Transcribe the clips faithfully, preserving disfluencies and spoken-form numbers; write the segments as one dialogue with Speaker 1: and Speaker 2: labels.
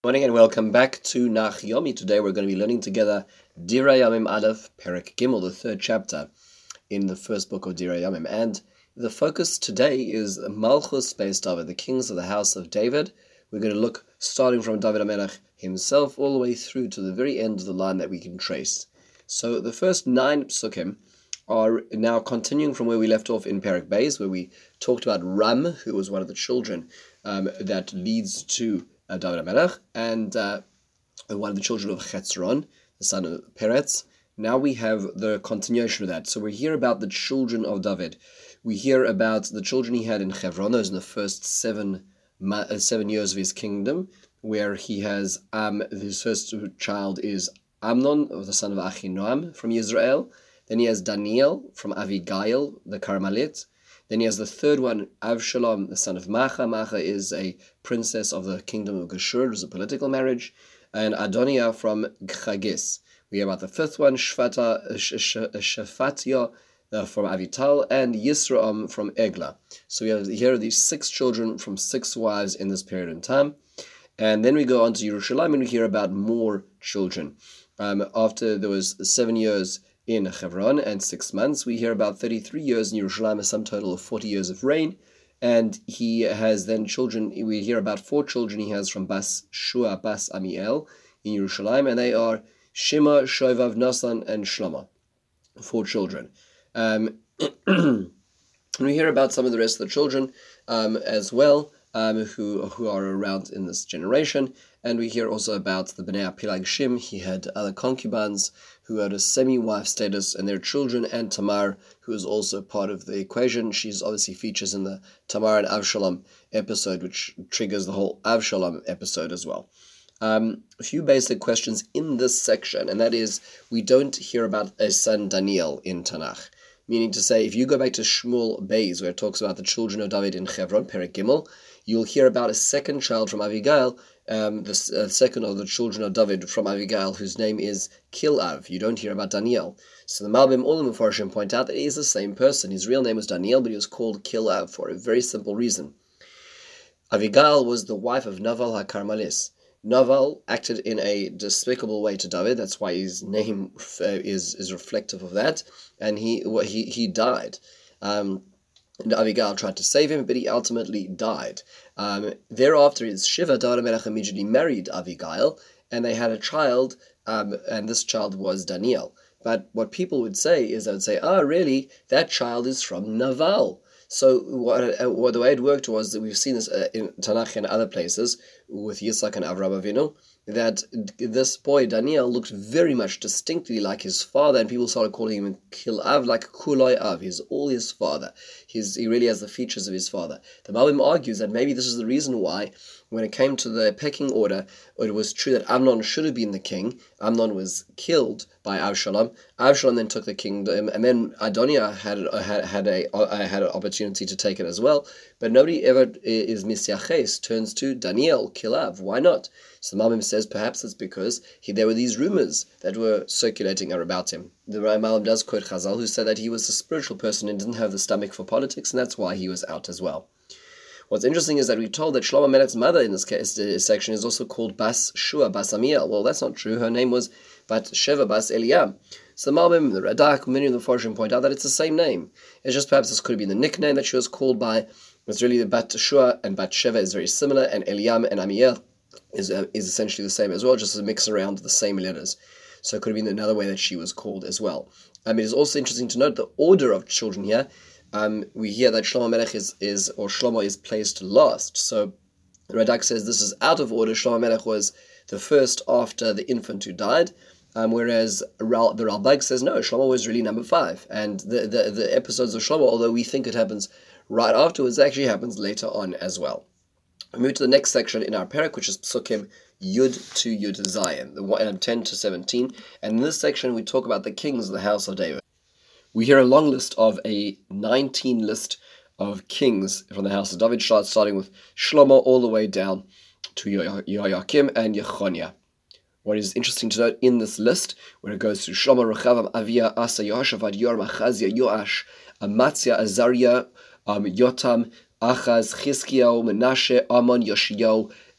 Speaker 1: Morning and welcome back to Nach Yomi. Today we're going to be learning together Direi Yamim Aleph, Perek Gimel, the third chapter in the first book of Direi Yamim. And the focus today is Malchus Beis David, the kings of the house of David. We're going to look starting from David HaMelech himself all the way through to the very end of the line that we can trace. So the first nine psukim are now continuing from where we left off in Perek Beis, where we talked about Ram, who was one of the children um, that leads to Uh, David HaMelech, and uh, one of the children of Chetzron, the son of Peretz. Now we have the continuation of that. So we hear about the children of David. We hear about the children he had in Hebron, those in the first seven uh, seven years of his kingdom, where he has, um, his first child is Amnon, the son of Achinoam from Israel. Then he has Daniel from Avigail, the Carmelit. Then he has the third one, Avshalom, the son of Macha. Macha is a princess of the kingdom of Geshur. It was a political marriage. And Adoniah from Chagis. We have about the fifth one, Shfata, Shefatya uh, from Avital, and Yisraam from Eglah. So we have here are these six children from six wives in this period in time. And then we go on to Yerushalayim and we hear about more children. Um, after there was seven years in Hebron and six months, we hear about thirty-three years in Yerushalayim, a sum total of forty years of reign. And he has then children, we hear about four children he has from Bas Shua, Bas Amiel in Yerushalayim, and they are Shema, Shovav, Nasan, and Shlomo. Four children. Um, and we hear about some of the rest of the children um, as well, um, who, who are around in this generation. And we hear also about the Bnei Pilag Shim. He had other concubines who had a semi-wife status, and their children, and Tamar, who is also part of the equation. She's obviously features in the Tamar and Avshalom episode, which triggers the whole Avshalom episode as well. Um, a few basic questions in this section, and that is, we don't hear about a son Daniel in Tanakh. Meaning to say, if you go back to Shmuel Beis, where it talks about the children of David in Hebron, Perek Gimel, you'll hear about a second child from Avigail, um, the uh, second of the children of David from Avigail, whose name is Kilav. You don't hear about Daniel. So the Malbim Olim Mefarshim point out that he is the same person. His real name was Daniel, but he was called Kilav for a very simple reason. Avigail was the wife of Naval HaKarmelis. Naval acted in a despicable way to David. That's why his name uh, is is reflective of that. And he well, he he died. Um, and Avigail tried to save him, but he ultimately died. Um, thereafter, his Shiva, David HaMelech immediately married Avigail, and they had a child, um, and this child was Daniel. But what people would say is, they would say, ah, really, that child is from Naval. So what, uh, what the way it worked was that we've seen this uh, in Tanakh and other places with Yitzhak and Avraham Avinu, that this boy Daniel looked very much distinctly like his father, and people started calling him Kilav, like Kuloi Av. He's all his father. He's, he really has the features of his father. The Malbim argues that maybe this is the reason why, when it came to the pecking order, it was true that Amnon should have been the king. Amnon was killed by Avshalom. Avshalom then took the kingdom, and then Adoniah had had had a uh, had an opportunity to take it as well. But nobody ever is misyaches, turns to Daniel, Kilav. Why not? So the Malbim says perhaps it's because he, there were these rumors that were circulating about him. The Malbim does quote Chazal, who said that he was a spiritual person and didn't have the stomach for politics, and that's why he was out as well. What's interesting is that we're told that Shlomo Melech's mother in this case, this section is also called Bas Shua, Bas Amiel. Well, that's not true. Her name was Bat Sheva Bas Eliam. So the Malbim, the Radak, many of the Forshim point out that it's the same name. It's just perhaps this could have been the nickname that she was called by. It's really the Bat Shua and Bat Sheva is very similar, and Eliam and Amiel is uh, is essentially the same as well, just a mix around the same letters. So it could have been another way that she was called as well. Um, it is also interesting to note the order of children here. Um, we hear that Shlomo Melech is, is, or Shlomo is placed last. So Radak says this is out of order. Shlomo Melech was the first after the infant who died, um, whereas Ral, the Ralbag says no, Shlomo was really number five. And the, the, the episodes of Shlomo, although we think it happens right afterwards, it actually happens later on as well. We move to the next section in our parak, which is Psukim Yud to Yud Zion, the one, ten to seventeen. And in this section, we talk about the kings of the house of David. We hear a long list of a nineteen list of kings from the house of David, starting with Shlomo all the way down to Yoakim and Yechoniah. What is interesting to note in this list, when it goes through Shlomo, Rechavam, Avia, Asa, Yehoshaphat, Yoram, Achazia, Yoash, Amatzia, Azariah, um, Yotam, Achaz, Chizkiyahu, Menashe, Amon, Yoshiyahu,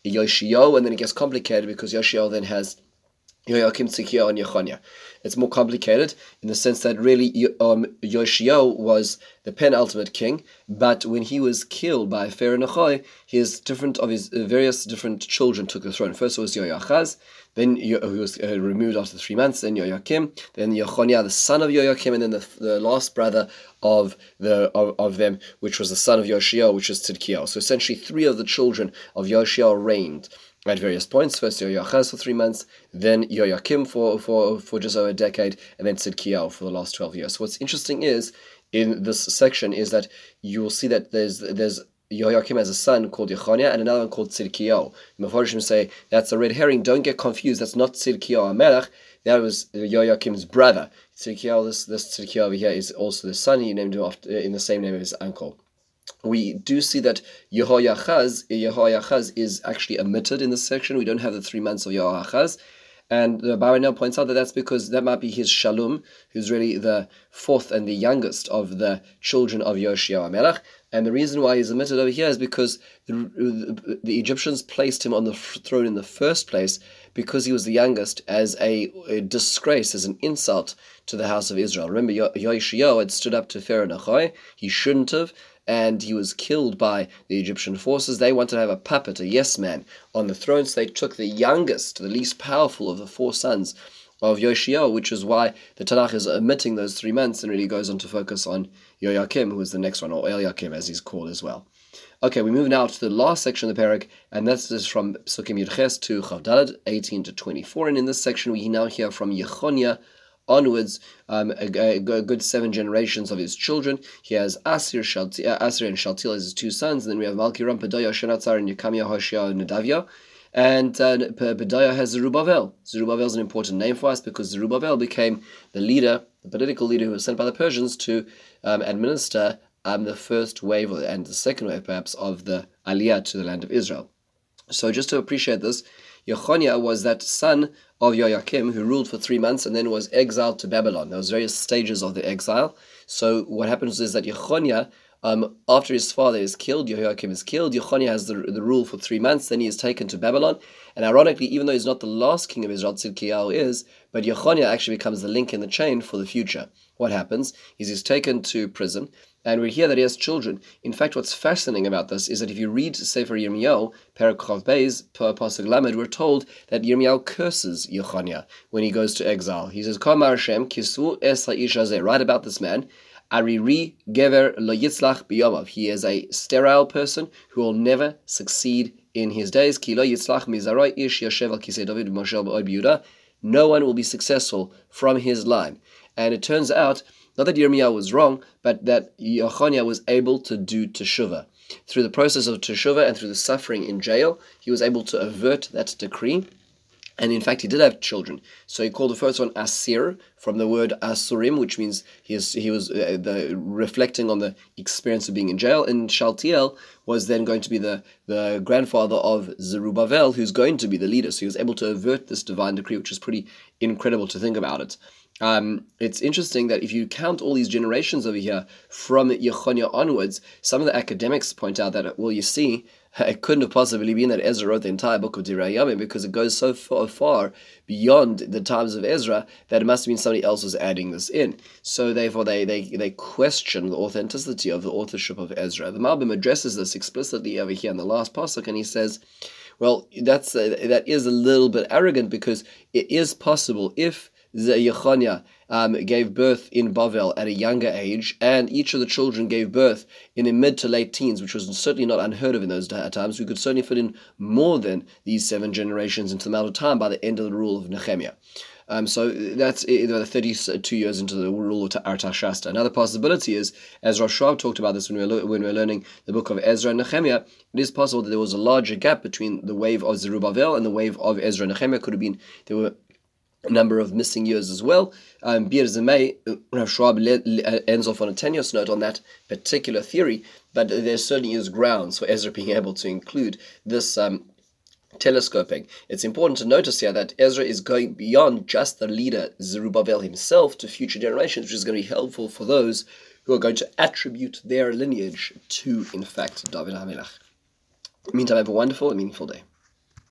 Speaker 1: Yoshio, and then it gets complicated because Yoshio then has Yoakim, Tzidkiyahu, and Yechonia. It's more complicated in the sense that really um, Yoshio was the penultimate king, but when he was killed by Pharaoh Necho, his different of his uh, various different children took the throne. First it was Yoachaz, then he was uh, removed after three months, then Yoakim, then Yechonia, the son of Yoakim, and then the, the last brother of the of, of them, which was the son of Yoshio, which is Tzidkiyahu. So essentially three of the children of Yoshio reigned at various points. First Yoachaz for three months, then Yoakim for, for, for just over a decade, and then Tzidkiyahu for the last twelve years. So what's interesting is, in this section, is that you will see that there's there's Yoakim has a son called Yechonia and another one called Tzidkiyahu. Mefarshim say that's a red herring. Don't get confused. That's not Tzidkiyahu HaMelech. That was Yoakim's brother. Tzidkiyahu, this this Tzidkiyahu over here is also the son. He named him after, in the same name as his uncle. We do see that Yehoiachaz, Yehoiachaz is actually omitted in this section. We don't have the three months of Yehoiachaz. And the Barbanel points out that that's because that might be his Shalom, who's really the fourth and the youngest of the children of Yoshio HaMelech. And the reason why he's omitted over here is because the, the, the Egyptians placed him on the throne in the first place because he was the youngest, as a, a disgrace, as an insult to the house of Israel. Remember, Yoshio had stood up to Pharaoh Necho. He shouldn't have. And he was killed by the Egyptian forces. They wanted to have a puppet, a yes man, on the throne, so they took the youngest, the least powerful of the four sons of Yoshio, which is why the Tanakh is omitting those three months and really goes on to focus on Yoakim, who is the next one, or Eliakim as he's called as well. Okay, we move now to the last section of the parak, and this is from Psukim Yudches to Chavdalad, eighteen to twenty-four, and in this section we now hear from Yechonia onwards, um, a, a, a good seven generations of his children. He has Asir, Shalti, uh, Asir and Shaltil as his two sons, and then we have Malkiram, Pedaya, Shenatzar, and Yekamia, Hoshea, and Nadavia. And uh, Pedaya has Zerubbabel. Zerubbabel is an important name for us because Zerubbabel became the leader, the political leader who was sent by the Persians to um, administer um, the first wave, and the second wave perhaps, of the Aliyah to the land of Israel. So just to appreciate this, Yechonia was that son of Yoakim who ruled for three months and then was exiled to Babylon. There was various stages of the exile. So what happens is that Yechonia, um, after his father is killed, Yehoiakim is killed, Yechonia has the, the rule for three months, then he is taken to Babylon. And ironically, even though he's not the last king of Israel, Tzidkiyahu is, but Yechonia actually becomes the link in the chain for the future. What happens is he's taken to prison, and we hear that he has children. In fact, what's fascinating about this is that if you read Sefer Yirmiyahu, Perek Chav Beis, Pasuk Lamed, we're told that Yirmiyahu curses Yechonia when he goes to exile. He says, Kol Mar Hashem, Kisu es ha'ish hazeh, write about this man, Ariri Gever lo yitzlach biyomav. He is a sterile person who will never succeed in his days. Ki lo yitzlach mizaroi ish yoshev al kisei David Moshe b'Yehuda. No one will be successful from his line. And it turns out, not that Yirmiyahu was wrong, but that Yechonia was able to do teshuvah. Through the process of teshuvah and through the suffering in jail, he was able to avert that decree. And in fact, he did have children. So he called the first one Asir, from the word Asurim, which means he, is, he was uh, the, reflecting on the experience of being in jail. And Shaltiel was then going to be the, the grandfather of Zerubbabel, who's going to be the leader. So he was able to avert this divine decree, which is pretty incredible to think about it. Um, it's interesting that if you count all these generations over here from Yechonia onwards, some of the academics point out that, well, you see, it couldn't have possibly been that Ezra wrote the entire book of Divrei Yamim because it goes so far, far beyond the times of Ezra that it must have been somebody else was adding this in. So therefore they, they, they question the authenticity of the authorship of Ezra. The Malbim addresses this explicitly over here in the last pasuk, and he says, well, that's uh, that is a little bit arrogant because it is possible if Yechonia um, gave birth in Bavel at a younger age, and each of the children gave birth in the mid to late teens, which was certainly not unheard of in those times. We could certainly fit in more than these seven generations into the amount of time by the end of the rule of Nehemiah. Um, so that's uh, thirty-two years into the rule of Artaxerxes. Another possibility is, as Rosh Hashanah talked about this when we, were, when we were learning the book of Ezra and Nehemiah, it is possible that there was a larger gap between the wave of Zerubbabel and the wave of Ezra and Nehemiah. Could have been, there were a number of missing years as well. Um, Bir Zemei, Rav Schwab ends off on a tenuous note on that particular theory, but there certainly is grounds for Ezra being able to include this um, telescoping. It's important to notice here that Ezra is going beyond just the leader Zerubbabel himself to future generations, which is going to be helpful for those who are going to attribute their lineage to, in fact, David HaMelech. Meantime, have a wonderful and meaningful day.